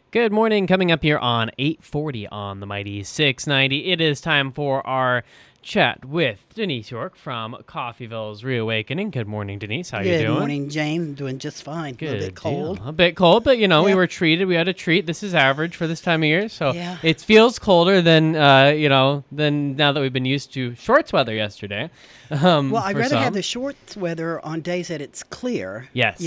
Good morning. Coming up here on 840 on the Mighty 690. It is time for our chat with Denise York from Coffeeville's Reawakening. Good morning, Denise. How you doing? Good morning, James. I'm doing just fine. Good A little bit cold. deal. A bit cold, but we Yeah. were treated. We had a treat. This is average for this time of year, so Yeah. it feels colder than than now that we've been used to shorts weather yesterday. Well, I'd for rather some. have the shorts weather on days that it's clear. Yes.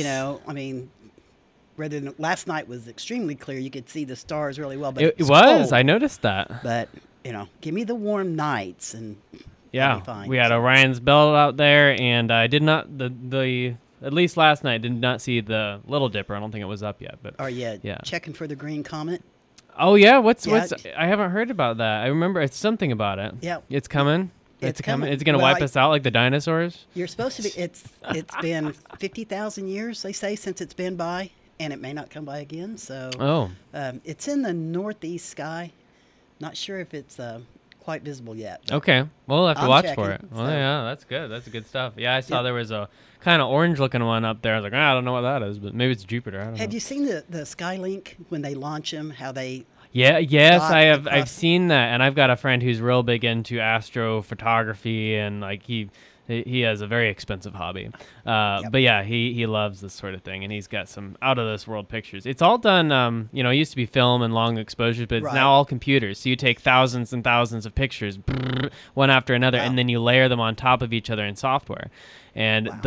Rather than last night was extremely clear. You could see the stars really well, but It it's was. cold. I noticed that. But, give me the warm nights and Yeah, I'll be fine. we had Orion's Belt out there, and I did not the at least last night did not see the Little Dipper. I don't think it was up yet, but Are you yeah. checking for the green comet? Oh yeah, what's Yeah. I haven't heard about that. I remember it's something about it. Yeah. It's coming. It's coming. It's gonna Well, wipe us out like the dinosaurs. You're supposed to be. It's been 50,000 years, they say, since it's been by, and it may not come by again. So Oh, it's in the northeast sky. Not sure if it's quite visible yet. okay. Well, we'll have to I'm watch for checking, it. Well, so- yeah, that's good. That's good stuff. Yeah, I saw Yep. there was a kind of orange-looking one up there. I was like, I don't know what that is, but maybe it's Jupiter. I don't know. Have you seen the Skylink when they launch them? How they Yeah, yes, dot I have. I've across- seen that, and I've got a friend who's real big into astrophotography, and like he has a very expensive hobby. Yep. But yeah, he loves this sort of thing, and he's got some out of this world pictures. It's all done. It used to be film and long exposures, but it's Right. now all computers. So you take thousands and thousands of pictures, one after another, Wow. and then you layer them on top of each other in software. And Wow.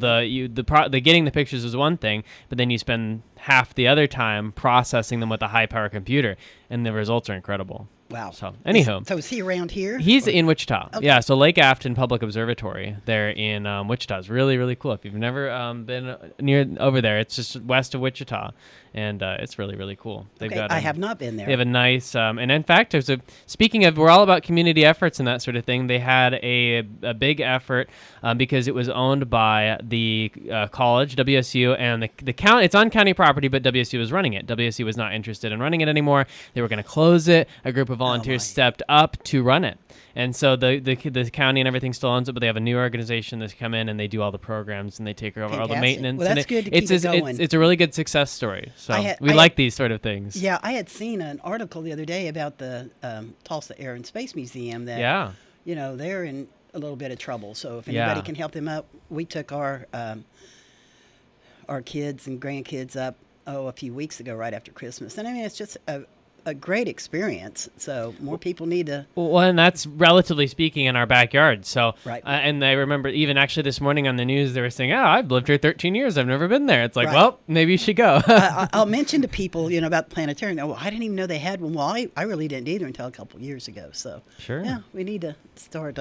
the getting the pictures is one thing, but then you spend half the other time processing them with a high power computer, and the results are incredible. wow. So, anyhow. So is he around here? He's Or- in Wichita. Okay. Yeah, so Lake Afton Public Observatory there in Wichita is really, really cool. If you've never been near over there, it's just west of Wichita, and it's really, really cool. They've Okay, got I have not been there. they have a nice, and in fact, speaking of, we're all about community efforts and that sort of thing. They had a big effort because it was owned by the college, WSU, and the county. It's on county property, but WSU was running it. WSU was not interested in running it anymore. They were going to close it. A group of volunteers my. stepped up to run it. And so the county and everything still owns it, but they have a new organization that's come in and they do all the programs and they take over all the Fantastic. maintenance. Well, and that's good to it's keep it going. It's a really good success story. So I we had- like these sort of things. Yeah, I had seen an article the other day about the Tulsa Air and Space Museum that Yeah. they're in a little bit of trouble. So if Yeah. anybody can help them up, we took our kids and grandkids up a few weeks ago, right after Christmas, and I mean it's just a great experience. So more people need to. Well, and that's relatively speaking in our backyard. So, Right. And I remember even actually this morning on the news, they were saying, I've lived here 13 years. I've never been there. It's like, Right. well, maybe you should go. I'll mention to people, about the planetarium. Oh, I didn't even know they had one. Well, I really didn't either until a couple of years ago. So Sure. yeah, we need to start.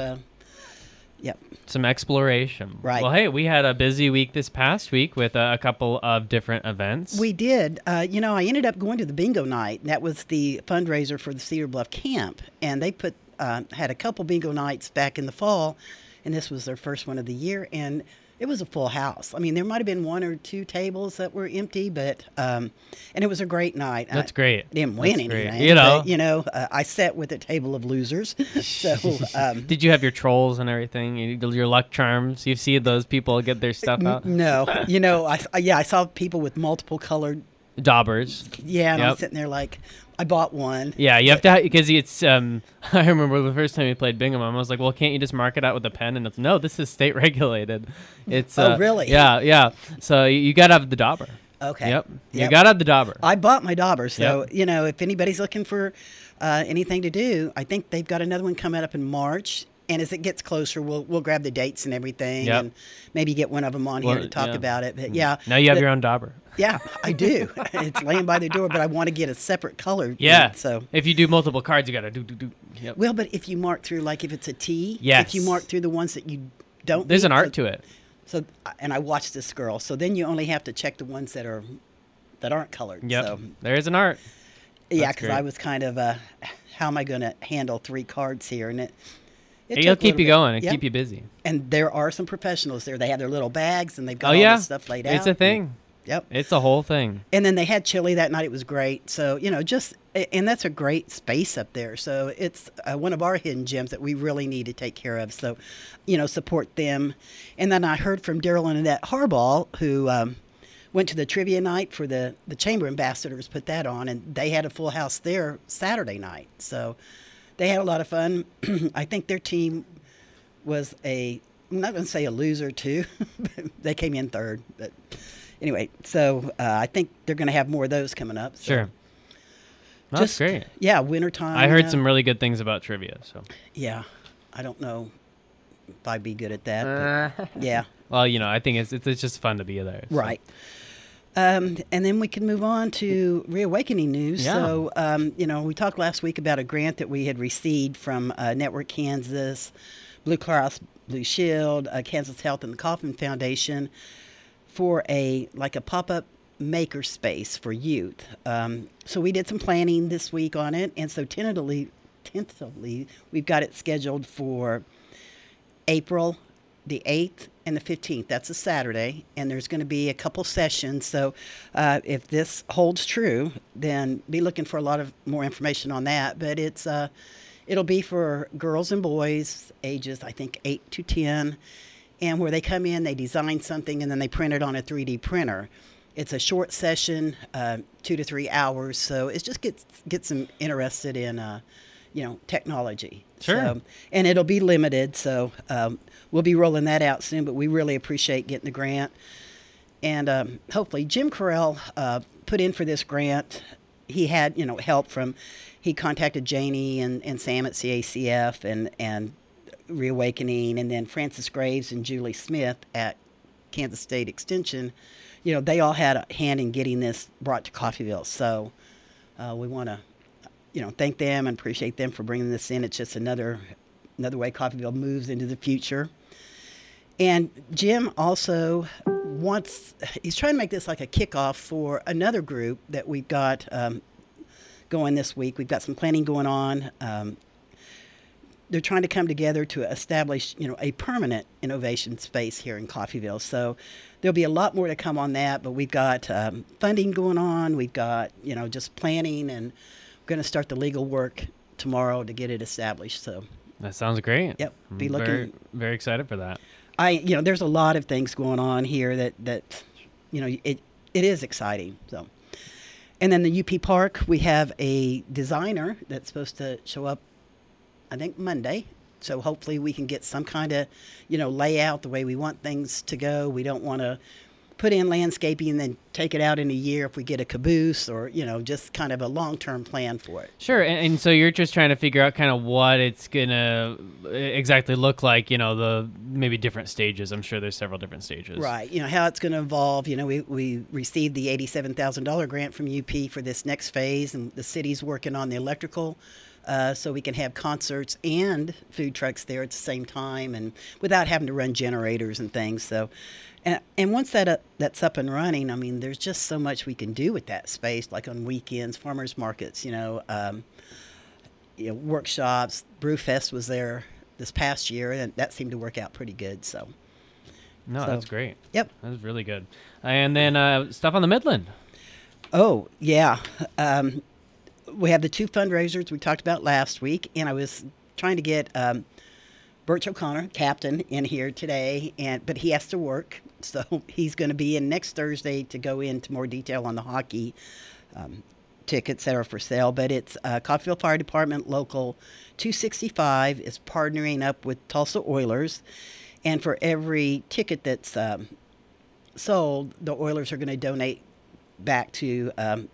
Yep. Some exploration. Right. Well, hey, we had a busy week this past week with a couple of different events. We did. I ended up going to the bingo night. That was the fundraiser for the Cedar Bluff camp, and they had a couple bingo nights back in the fall, and this was their first one of the year, and it was a full house. I mean, there might have been one or two tables that were empty, but and it was a great night. That's great. I didn't win That's great. anything, but, I sat with a table of losers. So Did you have your trolls and everything? Your luck charms? You see those people get their stuff out? no, I saw people with multiple colored. Daubers. Yeah, and I'm Yep. sitting there like, I bought one. Yeah, you have to, because it's, I remember the first time we played Bingo Mom, I was like, well, can't you just mark it out with a pen? And it's, no, this is state regulated. It's, Oh, really? Yeah. So you got to have the dauber. Okay. Yep. You Yep. got to have the dauber. I bought my dauber, so Yep. if anybody's looking for anything to do, I think they've got another one coming up in March. And as it gets closer, we'll grab the dates and everything, Yep. and maybe get one of them on here to talk yeah. about it. But yeah, Now you have but- your own dauber. Yeah, I do. It's laying by the door, but I want to get a separate color. Yeah. So If you do multiple cards, you got to do. Yep. well, but if you mark through, like if it's a T, Yes. if you mark through the ones that you don't, There's an need, art to it. So, and I watched this girl. So then you only have to check the ones that aren't colored. Yep. So There is an art. yeah, That's because great. I was kind of, how am I going to handle 3 cards here? And it It'll took a keep little you bit. going and Yep. keep you busy. And there are some professionals there. They have their little bags and they've got Oh, all yeah. this stuff laid out. It's a thing. Yep. It's a whole thing. And then they had chili that night. It was great. So, and that's a great space up there. So it's one of our hidden gems that we really need to take care of. So, support them. And then I heard from Daryl and Annette Harbaugh, who went to the trivia night for the chamber ambassadors, put that on, and they had a full house there Saturday night. So they had a lot of fun. I think their team was I'm not going to say a loser too. They came in third, but anyway, so I think they're going to have more of those coming up. So. Sure. That's great. Yeah, wintertime. I heard some really good things about trivia. So yeah, I don't know if I'd be good at that. But yeah. Well, I think it's just fun to be there. So. Right. And then we can move on to Reawakening news. Yeah. So, we talked last week about a grant that we had received from Network Kansas, Blue Cross Blue Shield, Kansas Health, and the Kauffman Foundation for a pop-up maker space for youth. So we did some planning this week on it, and so tentatively we've got it scheduled for April the 8th and the 15th. That's a Saturday, and there's going to be a couple sessions. So if this holds true, then be looking for a lot of more information on that. But it'll be for girls and boys ages, I think, 8 to 10, and where they come in, they design something, and then they print it on a 3D printer. It's a short session, 2 to 3 hours, so it just gets them interested in technology. Sure. So, and it'll be limited, so we'll be rolling that out soon, but we really appreciate getting the grant. And hopefully Jim Carell put in for this grant. He had, help he contacted Janie and Sam at CACF and Reawakening, and then Francis Graves and Julie Smith at Kansas State Extension. They all had a hand in getting this brought to Coffeyville. So we want to thank them and appreciate them for bringing this in. It's just another way Coffeyville moves into the future. And Jim also he's trying to make this like a kickoff for another group that we've got going this week. We've got some planning going on. They're trying to come together to establish, a permanent innovation space here in Coffeyville. So there'll be a lot more to come on that, but we've got funding going on. We've got, just planning, and we're going to start the legal work tomorrow to get it established. So that sounds great. Yep. Be looking very, very excited for that. There's a lot of things going on here that it is exciting. So, and then the UP Park, we have a designer that's supposed to show up, I think, Monday. So hopefully we can get some kind of, layout the way we want things to go. We don't want to put in landscaping and then take it out in a year if we get a caboose, or, just kind of a long-term plan for it. Sure. And so you're just trying to figure out kind of what it's going to exactly look like, the maybe different stages. I'm sure there's several different stages. Right. How it's going to evolve. We received the $87,000 grant from UP for this next phase, and the city's working on the electrical, so we can have concerts and food trucks there at the same time, and without having to run generators and things. So, and once that's up and running, I mean, there's just so much we can do with that space, like on weekends, farmers markets, workshops. Brewfest was there this past year, and that seemed to work out pretty good. So, that's great. Yep, that's really good. And then stuff on the Midland. Oh yeah. We have the 2 fundraisers we talked about last week, and I was trying to get Birch O'Connor, captain, in here today, but he has to work, so he's going to be in next Thursday to go into more detail on the hockey tickets that are for sale. But it's Coffeyville Fire Department Local 265 is partnering up with Tulsa Oilers, and for every ticket that's sold, the Oilers are going to donate back to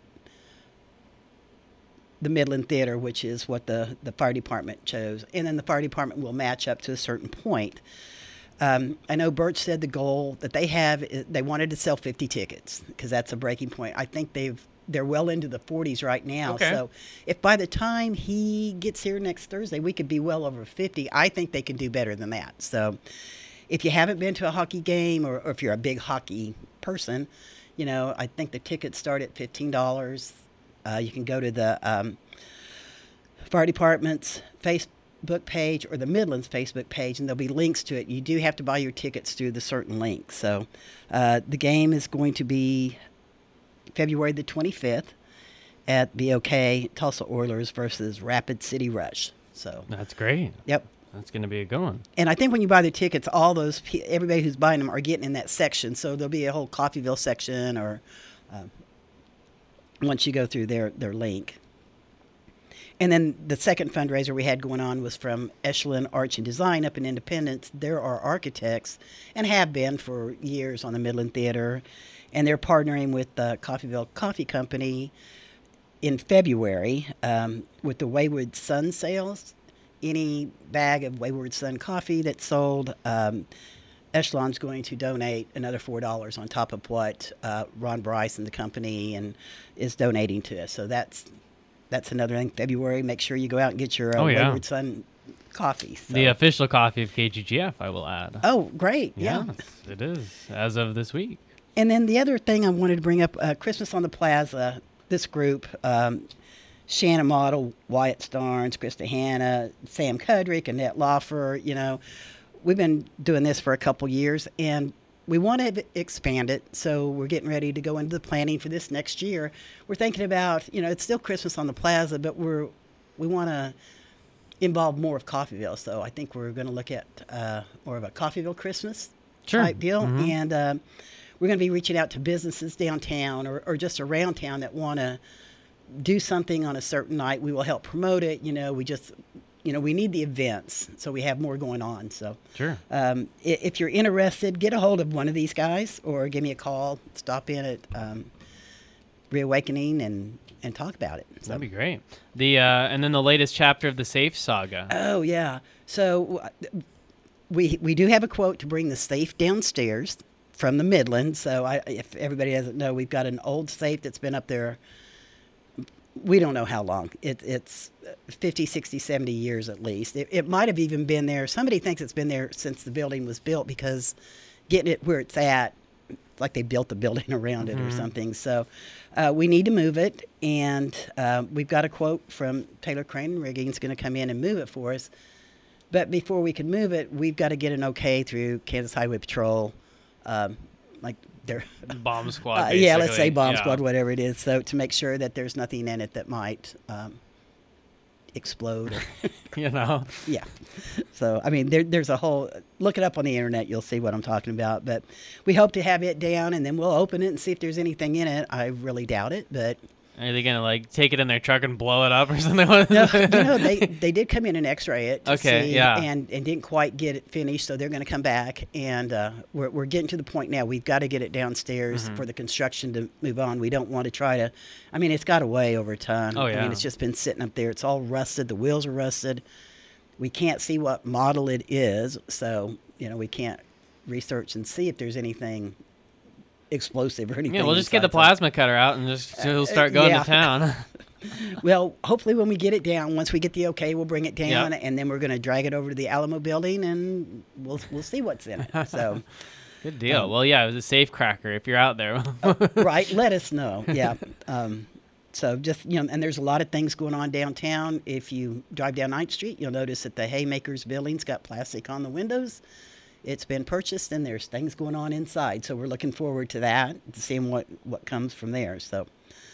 the Midland Theater, which is what the fire department chose. And then the fire department will match up to a certain point. I know Birch said the goal that they have, they wanted to sell 50 tickets because that's a breaking point. I think they're well into the 40s right now. Okay. So if by the time he gets here next Thursday, we could be well over 50, I think they can do better than that. So if you haven't been to a hockey game, or if you're a big hockey person, I think the tickets start at $15. You can go to the fire department's Facebook page or the Midlands Facebook page, and there'll be links to it. You do have to buy your tickets through the certain links. So the game is going to be February the 25th at BOK, Tulsa Oilers versus Rapid City Rush. So that's great. Yep. That's going to be a good one. And I think when you buy the tickets, all those everybody who's buying them are getting in that section. So there'll be a whole Coffeyville section, or once you go through their link. And then the second fundraiser we had going on was from Echelon Arch and Design up in Independence. There are architects, and have been for years, on the Midland Theater, and they're partnering with the Coffeyville Coffee Company in February with the Wayward Sun sales. Any bag of Wayward Sun coffee that's sold, Echelon's going to donate another $4 on top of what Ron Bryce and the company and is donating to us. So that's another thing. February, make sure you go out and get your Wayward Sun coffee. So. The official coffee of KGGF, I will add. Oh, great. Yeah. Yes, it is, as of this week. And then the other thing I wanted to bring up, Christmas on the Plaza, this group, Shannon Model, Wyatt Starnes, Krista Hanna, Sam Kudrick, Annette Loffer, we've been doing this for a couple years, and we want to expand it, so we're getting ready to go into the planning for this next year. We're thinking about, it's still Christmas on the Plaza, but we want to involve more of Coffeyville, so I think we're going to look at more of a Coffeyville Christmas type deal, and we're going to be reaching out to businesses downtown or just around town that want to do something on a certain night. We will help promote it. We need the events, so we have more going on. So, sure. If you're interested, get a hold of one of these guys or give me a call. Stop in at Reawakening and talk about it. So. That'd be great. And then the latest chapter of the Safe saga. Oh yeah. So we do have a quote to bring the safe downstairs from the Midland. So if everybody doesn't know, we've got an old safe that's been up there. We don't know how long. It's 50, 60, 70 years at least. It might have even been there. Somebody thinks it's been there since the building was built, because getting it where it's at, like they built the building around it or something. So we need to move it, and we've got a quote from Taylor Crane Rigging's going to come in and move it for us. But before we can move it, we've got to get an okay through Kansas Highway Patrol, like their bomb squad. Yeah, let's say bomb squad, whatever it is. So to make sure that there's nothing in it that might explode. Or Yeah. So, I mean, there's a whole, look it up on the internet. You'll see what I'm talking about. But we hope to have it down, and then we'll open it and see if there's anything in it. I really doubt it, but. Are they going to take it in their truck and blow it up or something? No, they did come in and x-ray it to see, yeah. and didn't quite get it finished, so they're going to come back, and we're getting to the point now. We've got to get it downstairs for the construction to move on. We don't want to try to, I mean, it's got away over time. Oh, yeah. I mean, it's just been sitting up there. It's all rusted. The wheels are rusted. We can't see what model it is, so, we can't research and see if there's anything explosive or anything. Yeah, we'll just get the plasma cutter out and we'll start going to town. Well, hopefully when we get it down, once we get the okay, we'll bring it down, and then we're going to drag it over to the Alamo building, and we'll see what's in it. So, good deal. Well, yeah, it was a safe cracker. If you're out there, right? Let us know. Yeah. So just and there's a lot of things going on downtown. If you drive down 9th Street, you'll notice that the Haymakers building's got plastic on the windows. It's been purchased, and there's things going on inside. So we're looking forward to that, to seeing what comes from there. So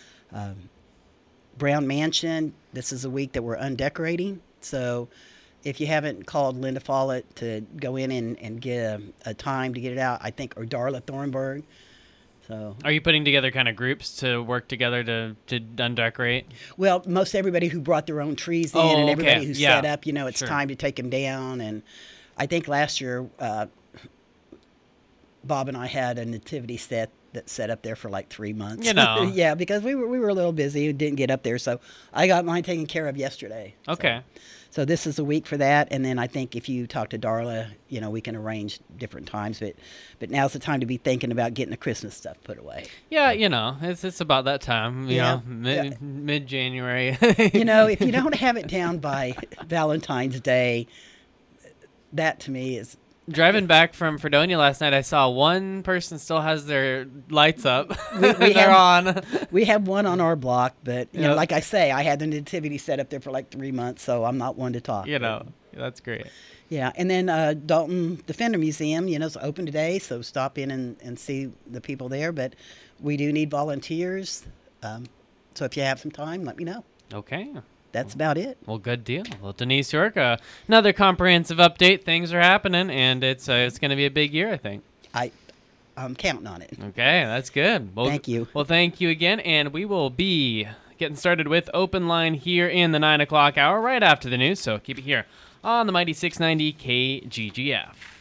Brown Mansion, this is a week that we're undecorating. So if you haven't called Linda Follett to go in and get a time to get it out, I think, or Darla Thornburg. So, are you putting together kind of groups to work together to undecorate? Well, most everybody who brought their own trees in, and everybody who set up, it's time to take them down. And I think last year, Bob and I had a nativity set that set up there for like 3 months. Yeah, because we were a little busy and didn't get up there. So I got mine taken care of yesterday. Okay. So this is a week for that. And then I think if you talk to Darla, we can arrange different times. But now's the time to be thinking about getting the Christmas stuff put away. Yeah, it's about that time, mid-January. If you don't have it down by Valentine's Day, that to me is... Driving back from Fredonia last night, I saw one person still has their lights up. They're on. We have one on our block, but like I say, I had the nativity set up there for like 3 months, so I'm not one to talk. That's great. Yeah, and then Dalton Defender Museum, is open today, so stop in and see the people there. But we do need volunteers, so if you have some time, let me know. Okay. that's about it. Well, good deal. Well, Denise York, another comprehensive update. Things are happening, and it's going to be a big year, I think. I'm counting on it. Okay, that's good. Well, Thank you. Well, thank you again, and we will be getting started with Open Line here in the 9 o'clock hour right after the news, so keep it here on the Mighty 690 KGGF.